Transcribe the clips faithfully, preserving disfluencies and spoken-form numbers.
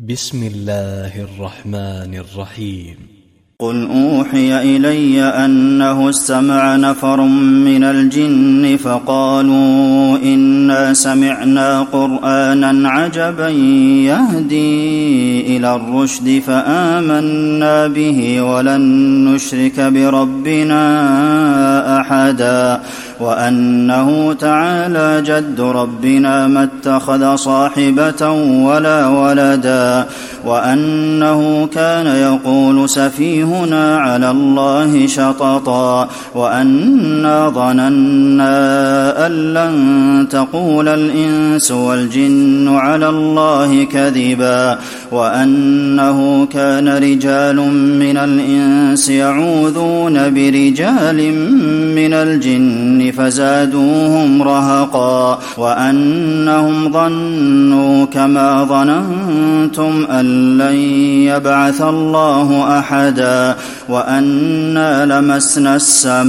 بسم الله الرحمن الرحيم. قل أوحي إلي أنه استمع نفر من الجن فقالوا إنا سمعنا قرآنا عجبا يهدي إلى الرشد فآمنا به ولن نشرك بربنا أحدا وأنه تعالى جد ربنا ما اتخذ صاحبة ولا ولدا وأنه كان يقول سفيهنا على الله شططا وأنا ظننا أن لن تقول الإنس والجن على الله كذبا وأنه كان رجال من الإنس يعوذون برجال من الجن فزادوهم رهقا وأنهم ظنوا كما ظننتم أن لن يبعث الله أحدا وأنا لمسنا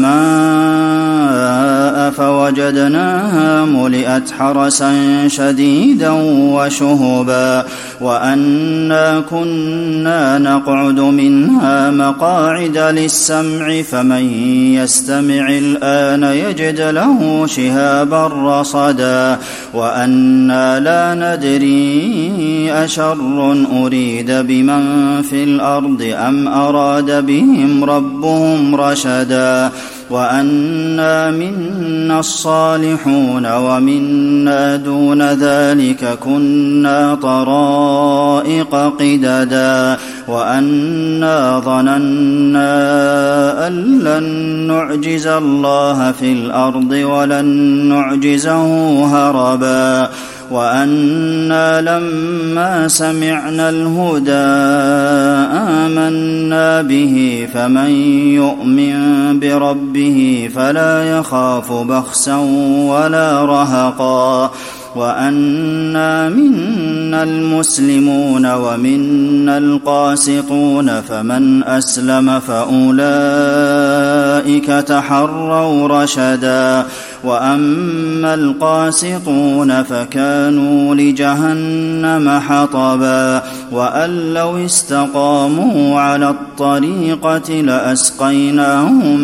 السماء فوجدناها ملئت حرسا شديدا وشهبا وأنا كنا نقعد منها مقاعد للسمع فمن يستمع الآن يجد له شهابا رصدا وأنا لا ندري أشر أريد بمن في الأرض أم أراد بهم ربهم رشدا وأنا منا الصالحون ومنا دون ذلك كنا طرائق قددا وأنا ظننا أن لن نعجز الله في الأرض ولن نعجزه هربا وأنا لما سمعنا الهدى آمنا به فمن يؤمن بربه فلا يخاف بخسا ولا رهقا وأنا منا المسلمون ومنا القاسطون فمن أسلم فأولئك تحروا رشدا وأما القاسطون فكانوا لجهنم حطبا وأن لو استقاموا على الطريقة لأسقيناهم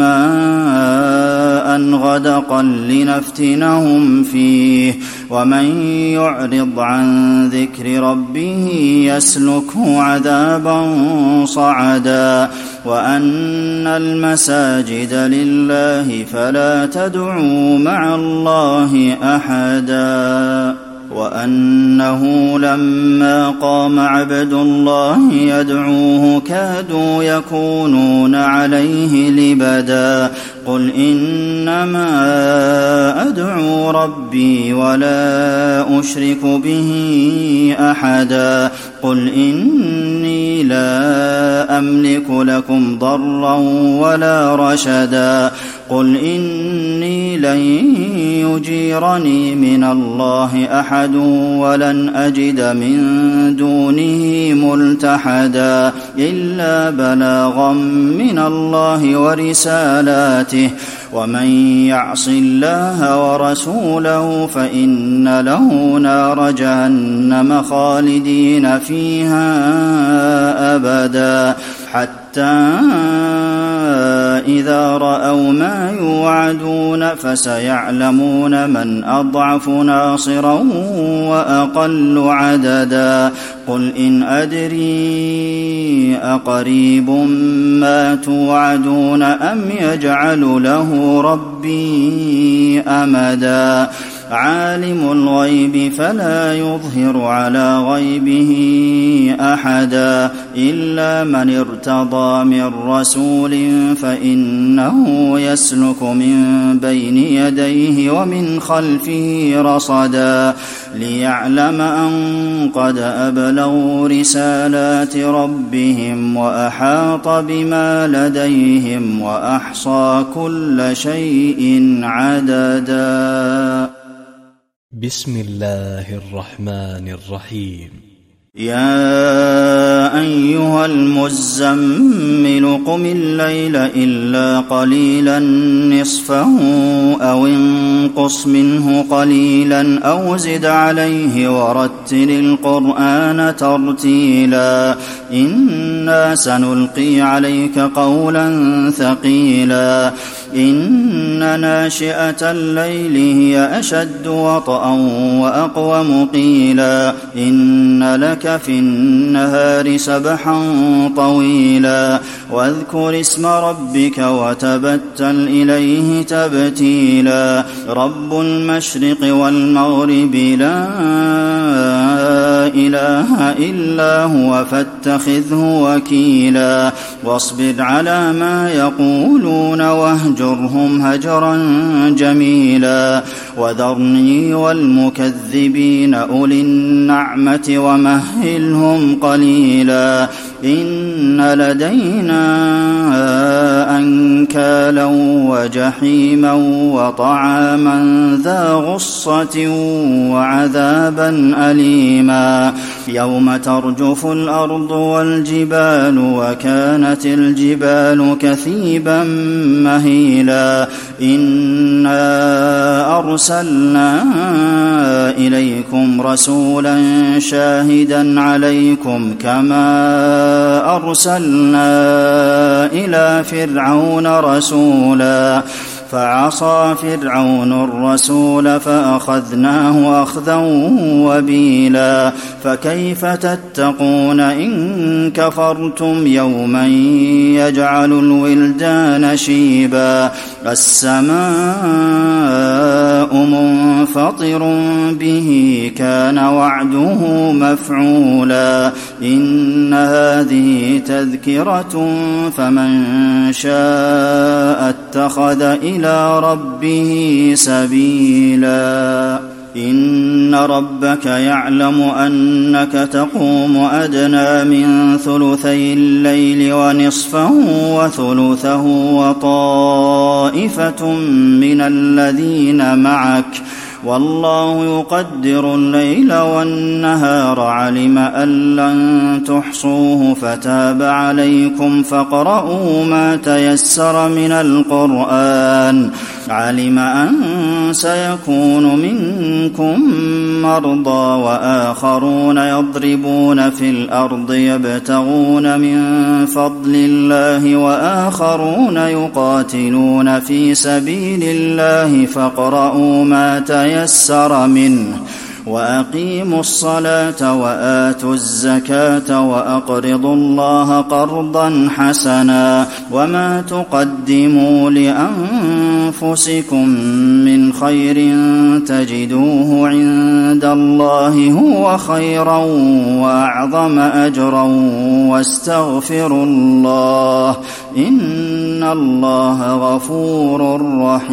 ماء غدقا لنفتنهم فيه ومن يعرض عن ذكر ربه يسلكه عذابا صعدا وأن المساجد لله فلا تدعوا مع الله أحدا وأنه لما قام عبد الله يدعوه كادوا يكونون عليه لبدا قل إنما أدعو ربي ولا أشرك به أحدا قل إني لا أملك لكم ضرا ولا رشدا قل إني لن يجيرني من الله أحد ولن أجد من دونه ملتحدا إلا بلاغا من الله ورسالاته ومن يعص الله ورسوله فإن له نار جهنم خالدين فيها أبدا حتى إذا رأوا ما يوعدون فسيعلمون من أضعف ناصرا وأقل عددا قل إن أدري أقريب ما توعدون أم يجعل له ربي أمدا عالم الغيب فلا يظهر على غيبه أحدا إلا من ارتضى من رسول فإنه يسلك من بين يديه ومن خلفه رصدا ليعلم أن قد أبلغوا رسالات ربهم وأحاط بما لديهم وأحصى كل شيء عددا. بسم الله الرحمن الرحيم. يا أيها أيها المزمل قم الليل إلا قليلا نصفه أو انقص منه قليلا أو زد عليه ورتل القرآن ترتيلا إنا سنلقي عليك قولا ثقيلا إن ناشئة الليل هي أشد وطئا وأقوم قيلا إن لك في النهار سبحا طويلا واذكر اسم ربك وتبتل إليه تبتيلا رب المشرق والمغرب لا إله إلا هو فاتخذه وكيلا واصبر على ما يقولون واهجرهم هجرا جميلا وذرني والمكذبين أولي النعمة ومهلهم قليلا إن لدينا أنكالا وجحيما وطعاما ذا غصة وعذابا أليما يوم ترجف الأرض والجبال وكانت الجبال كثيبا مهيلا إنا أرسلنا إليكم رسولا شاهدا عليكم كما أرسلنا إلى فرعون رسولا فعصى فرعون الرسول فأخذناه أخذا وبيلا فكيف تتقون إن كفرتم يوما يجعل الولدان شيبا السماء منفطر به كان وعده مفعولا إن هذه تذكرة فمن شاء اتخذ إلى إلى ربه سبيلا إن ربك يعلم أنك تقوم أدنى من ثلثي الليل ونصفه وثلثه وطائفة من الذين معك والله يقدر الليل والنهار علم أن لن تحصوه فتاب عليكم فاقرؤوا ما تيسر من القرآن علم أن سيكون منكم مرضى وآخرون يضربون في الأرض يبتغون من فضل الله وآخرون يقاتلون في سبيل الله فاقرؤوا ما تيسر منه وأقيموا الصلاة وآتوا الزكاة وأقرضوا الله قرضا حسنا وما تقدموا لأنفسكم من خير تجدوه عند الله هو خيرا وأعظم أجرا واستغفروا الله إن الله غفور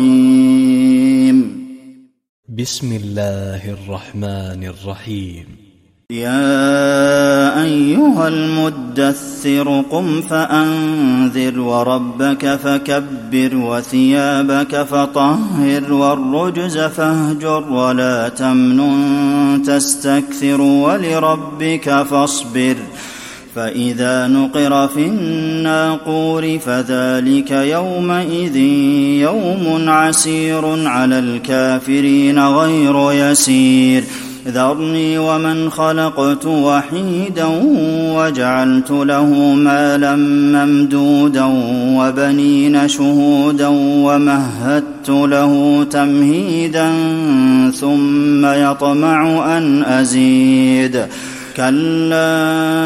رحيم بسم الله الرحمن الرحيم يا أيها المدثر قم فأنذر وربك فكبر وثيابك فطهر والرجز فاهجر ولا تمنن تستكثر ولربك فاصبر فإذا نقر في الناقور فذلك يومئذ يوم عسير على الكافرين غير يسير ذرني ومن خلقت وحيدا وجعلت له مالا ممدودا وبنين شهودا ومهدت له تمهيدا ثم يطمع أن أزيد كلا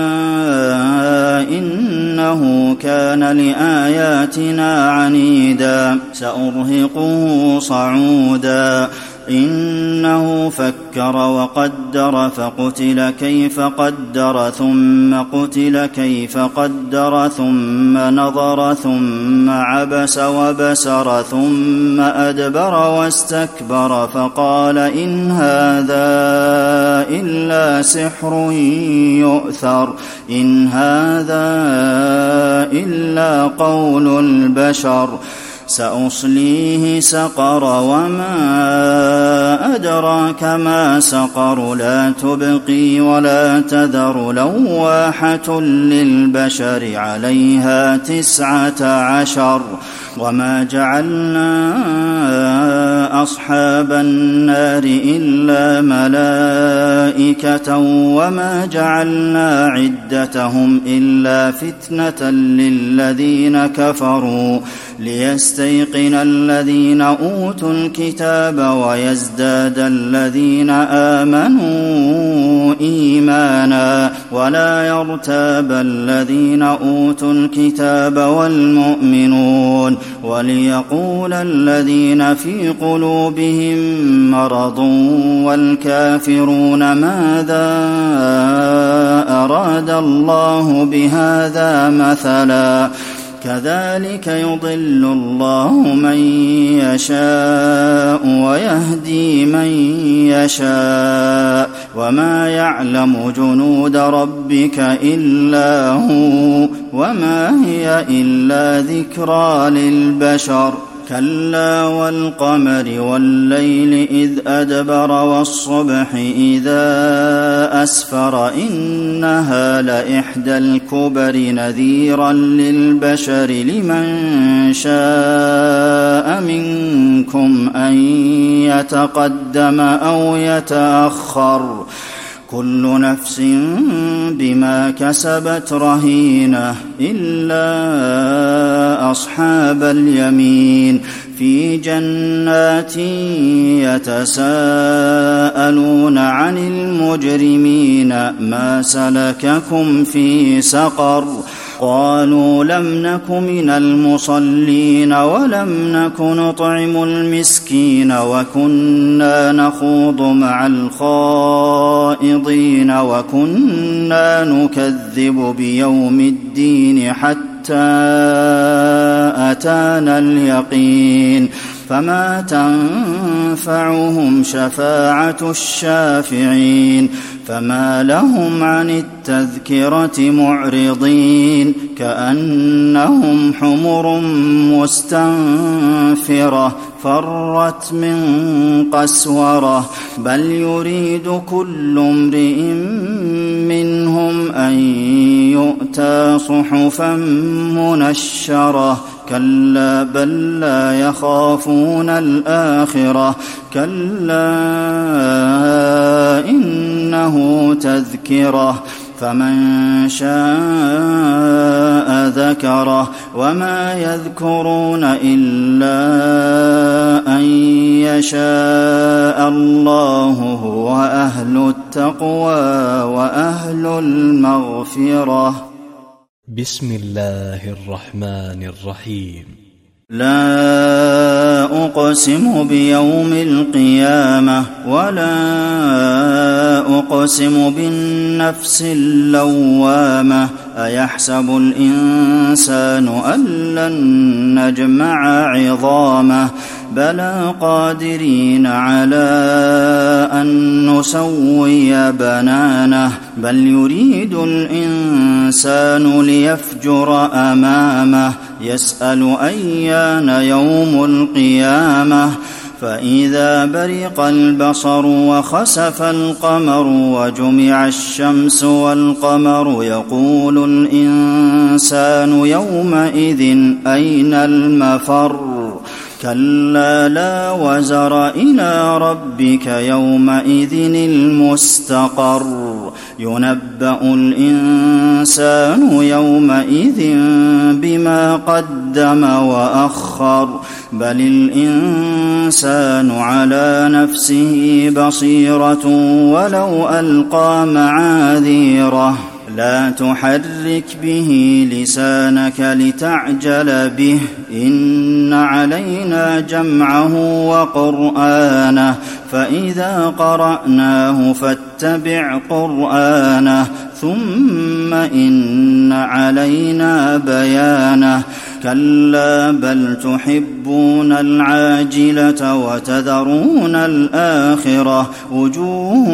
إنه كان لآياتنا عنيدا سأرهقه صعودا إنه فكر وقدر فقتل كيف قدر ثم قتل كيف قدر ثم نظر ثم عبس وبسر ثم أدبر واستكبر فقال إن هذا إلا سحر يؤثر إن هذا إلا قول البشر سأصليه سقر وما أدراك ما سقر لا تبقي ولا تذر لواحة للبشر عليها تسعة عشر وما جعلنا أصحاب النار إلا ملائكة وما جعلنا عدتهم إلا فتنة للذين كفروا ليستيقن الذين أوتوا الكتاب ويزداد الذين آمنوا إيمانا ولا يرتاب الذين أوتوا الكتاب والمؤمنون وليقول الذين في قلوبهم مرض والكافرون ماذا أراد الله بهذا مثلا كذلك يضل الله من يشاء ويهدي من يشاء وما يعلم جنود ربك إلا هو وما هي إلا ذكرى للبشر كلا والقمر والليل إذ أدبر والصبح إذا أسفر إنها لإحدى الكبر نذيرا للبشر لمن شاء منكم أن يتقدم أو يتأخر كل نفس بما كسبت رهينة إلا أصحاب اليمين في جنات يتساءلون عن المجرمين ما سلككم في سقر قالوا لم نك من المصلين ولم نك نطعم المسكين وكنا نخوض مع الخائضين وكنا نكذب بيوم الدين حتى أتانا اليقين فما تنفعهم شفاعة الشافعين فما لهم عن التذكرة معرضين كأنهم حمر مستنفرة فرت من قسورة بل يريد كل امرئ منهم أن يؤتى صحفا منشرة كلا بل لا يخافون الآخرة كلا إنه تذكرة فمن شاء ذكره وما يذكرون إلا أن يشاء الله هو أهل التقوى وأهل المغفرة بسم الله الرحمن الرحيم لا أقسم بيوم القيامة ولا أقسم بالنفس اللوامة أيحسب الإنسان أن لن نجمع عظامه بلى قادرين على أن نسوي بنانه بل يريد الإنسان ليفجر أمامه يسأل أيان يوم القيامة فإذا برق البصر وخسف القمر وجمع الشمس والقمر يقول الإنسان يومئذ أين المفر كلا لا وزر إلى ربك يومئذ المستقر ينبأ الإنسان يومئذ بما قدم وأخر بل الإنسان على نفسه بصيرة ولو ألقى معاذيره لا تحرك به لسانك لتعجل به إن علينا جمعه وقرآنه فإذا قرأناه فاتبع قرآنه ثم إن علينا بيانه كلا بل تحبون العاجلة وتذرون الآخرة وجوه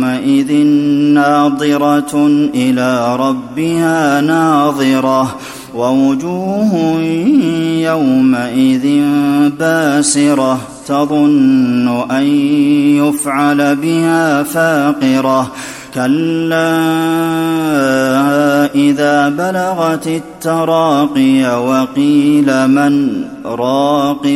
يومئذ ناظرة إلى ربها ناظرة ووجوه يومئذ باسرة تظن أن يفعل بها فاقرة كلا إذا بلغت التراقي وقيل من راق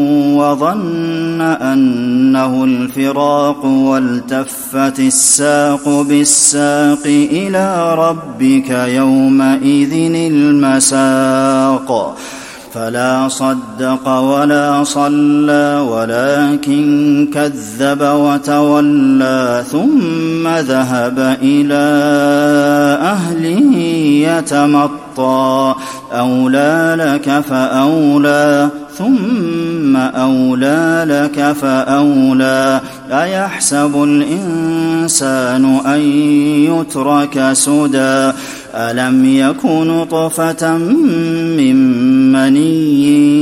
وظن أنه الفراق والتفت الساق بالساق إلى ربك يومئذ المساق فلا صدق ولا صلى ولكن كذب وتولى ثم ذهب إلى أهله يتمطى أولى لك فأولى ثم أولى لك فأولى أيحسب الإنسان أن يترك سدى ألم يك نطفة من مني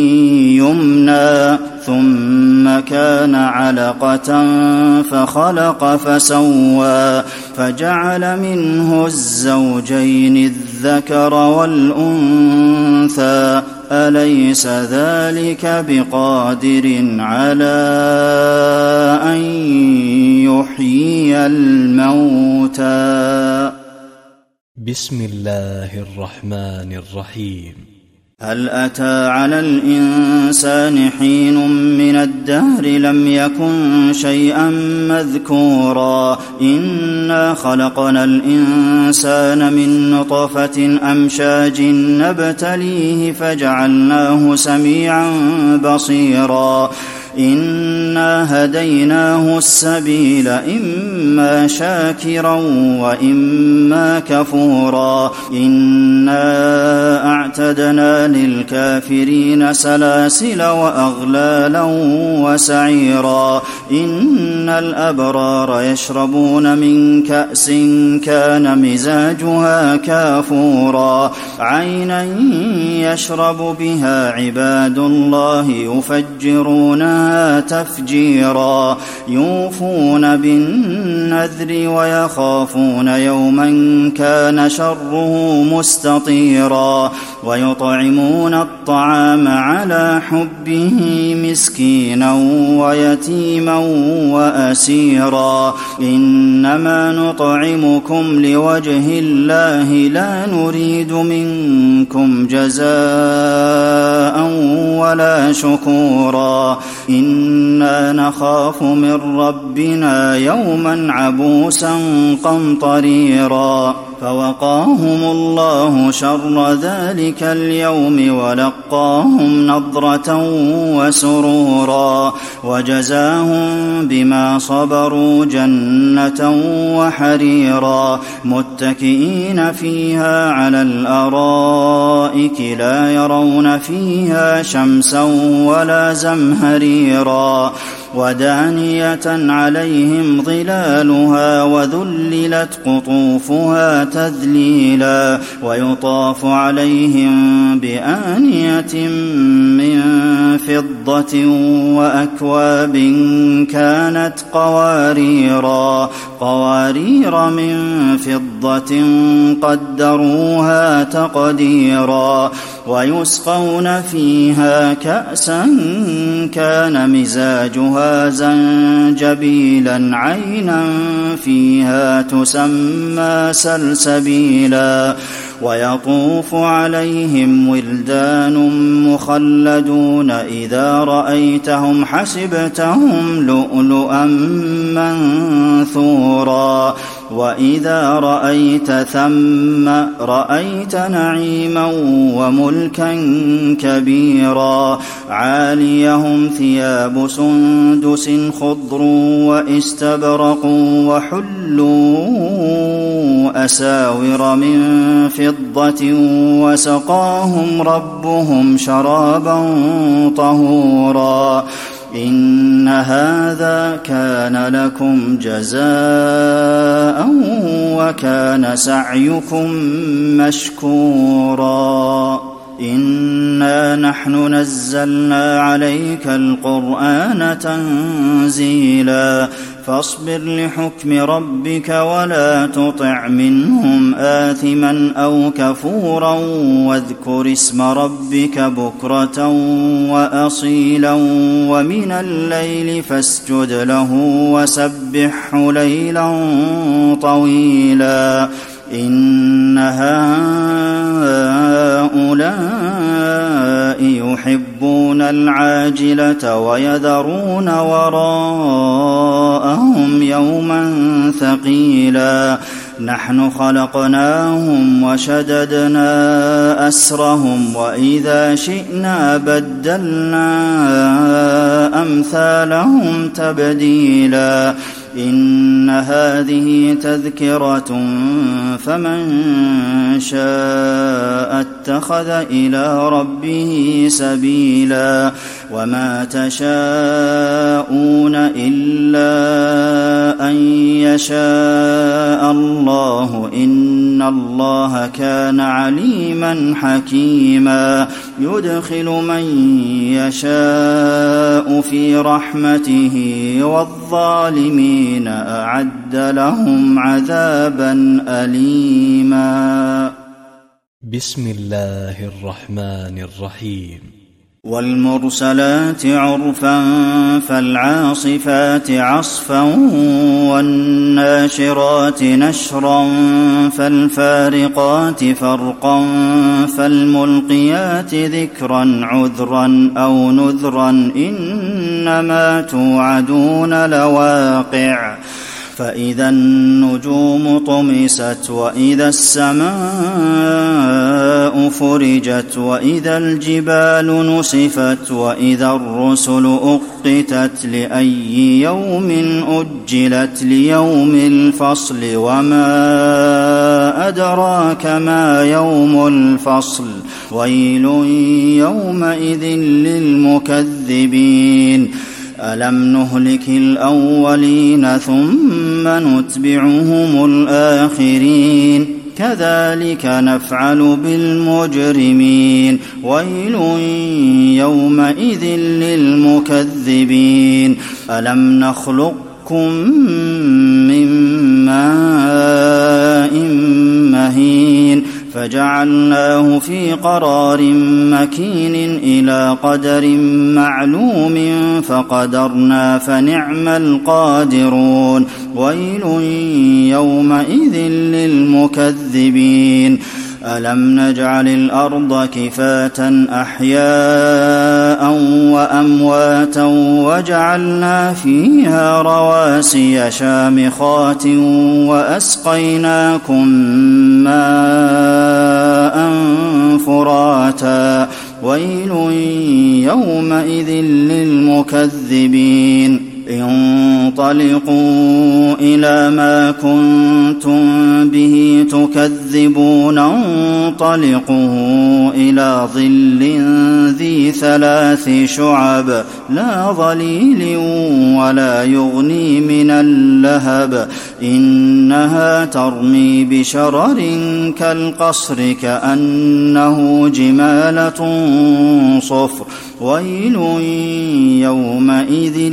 يمنى ثم كان علقة فخلق فسوى فجعل منه الزوجين الذكر والأنثى أليس ذلك بقادر على أن يحيي الموتى. بسم الله الرحمن الرحيم. هل أتى على الإنسان حين من الدهر لم يكن شيئا مذكورا إنا خلقنا الإنسان من نطفة أمشاج نبتليه فجعلناه سميعا بصيرا إنا هديناه السبيل إما شاكرا وإما كفورا إنا أعتدنا للكافرين سلاسل وأغلالا وسعيرا إن الأبرار يشربون من كأس كان مزاجها كافورا عينا يشرب بها عباد الله يفجرونها تفجيرا يوفون بالنذر ويخافون يوما كان شره مستطيرا ويطعمون الطعام على حبه مسكينا ويتيما وأسيرا إنما نطعمكم لوجه الله لا نريد منكم جزاء ولا شكورا إنا نخاف من ربنا يوما عبوسا قمطريرا فوقاهم الله شر ذلك اليوم ولقاهم نضرة وسرورا وجزاهم بما صبروا جنة وحريرا متكئين فيها على الأرائك لا يرون فيها شمسا ولا زمهريرا ودانية عليهم ظلالها وذللت قطوفها تذليلا ويطاف عليهم بآنية من فضة وأكواب كانت قواريرا قوارير من فضة قدروها تقديرا ويسقون فيها كأسا كان مزاجها زنجبيلا عينا فيها تسمى سلسبيلا ويطوف عليهم ولدان مخلدون إذا رأيتهم حسبتهم لؤلؤا منثورا وإذا رأيت ثم رأيت نعيما وملكا كبيرا عاليهم ثياب سندس خضر واستبرق وحلوا أساور من فضة وسقاهم ربهم شرابا طهورا إن هذا كان لكم جزاء وكان سعيكم مشكورا إنا نحن نزلنا عليك القرآن تنزيلا فاصبر لحكم ربك ولا تطع منهم آثما أو كفورا واذكر اسم ربك بكرة وأصيلا ومن الليل فاسجد له وسبحه ليلا طويلا إن هؤلاء يحبون العاجلة ويذرون وراءهم يوما ثقيلا نحن خلقناهم وشددنا أسرهم وإذا شئنا بدلنا أمثالهم تبديلا إن هذه تذكرة فمن شاء اتخذ إلى ربه سبيلا وما تشاءون إلا أن يشاء الله إن الله كان عليما حكيما يدخل من يشاء في رحمته والظالمين أعد لهم عذابا أليما بسم الله الرحمن الرحيم والمرسلات عرفا فالعاصفات عصفا والناشرات نشرا فالفارقات فرقا فالملقيات ذكرا عذرا أو نذرا إنما توعدون لواقع فإذا النجوم طمست وإذا السماء فرجت وإذا الجبال نسفت وإذا الرسل أقتت لأي يوم أجلت ليوم الفصل وما أدراك ما يوم الفصل ويل يومئذ للمكذبين ألم نهلك الأولين ثم نتبعهم الآخرين كذلك نفعل بالمجرمين ويل يومئذ للمكذبين ألم نخلقكم من ماء مهين فجعلناه في قرار مكين إلى قدر معلوم فقدرنا فنعم القادرون ويل يومئذ للمكذبين ألم نجعل الأرض كفاة أحياء وأمواتا وجعلنا فيها رواسي شامخات وأسقيناكم ماء فراتا ويل يومئذ للمكذبين انطلقوا إلى ما كنتم به تكذبون انطلقوا إلى ظل ذي ثلاث شعب لا ظليل ولا يغني من اللهب إنها ترمي بشرر كالقصر كأنه جمالة صفر ويل يومئذ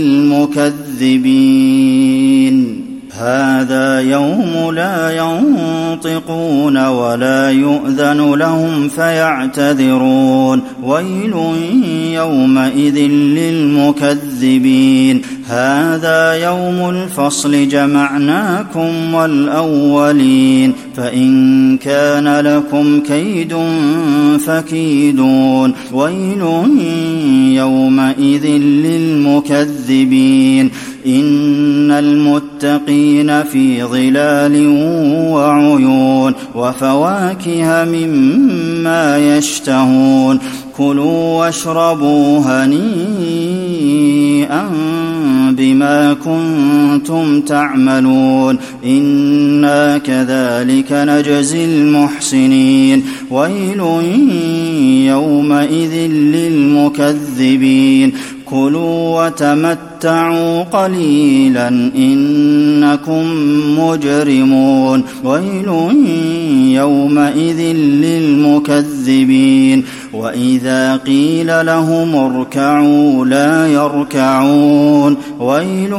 للمكذبين هذا يوم لا ينطقون ولا يؤذن لهم فيعتذرون ويل يومئذ للمكذبين هذا يوم الفصل جمعناكم والأولين فإن كان لكم كيد فكيدون ويل يومئذ للمكذبين إن المتقين في ظلال وعيون وفواكه مما يشتهون كلوا واشربوا هنيئا بما كنتم تعملون إنا كذلك نجزي المحسنين ويل يومئذ للمكذبين كلوا وتمتعوا قليلا إنكم مجرمون ويل يومئذ للمكذبين وإذا قيل لهم اركعوا لا يركعون ويل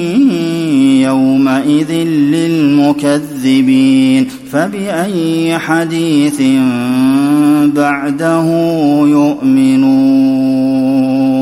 يومئذ للمكذبين فبأي حديث بعده يؤمنون